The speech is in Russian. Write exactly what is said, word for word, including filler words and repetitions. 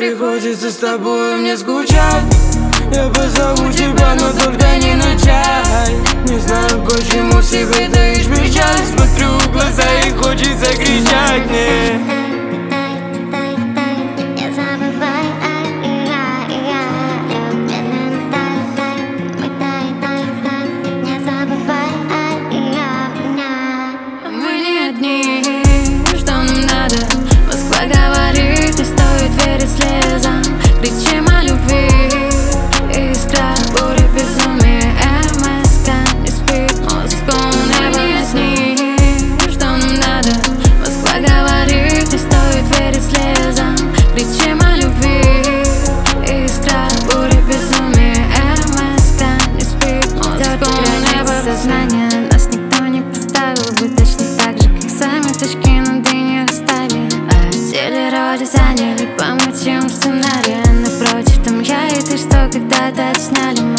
приходится с тобой мне скучать. Я позову тебя, но только не на чай. Не знаю, почему в себе таишь печаль. Смотрю в глаза и хочется кричать мне. Что нам надо? Москва говорит, не стоит верить слезам. Кричим о любви, искра, буря, безумие. МСК не спит, Москву небо снит. Что нам надо? Москва говорит, не стоит верить слезам. Кричим о любви, искра, буря, безумие. МСК не спит, Москву небо сознание. Нас никто не поставил бы точно так же, как сами точки над «и» не расставили. А теле роли заняли по мотивам сценария. Напротив, там я и ты, что когда-то отсняли.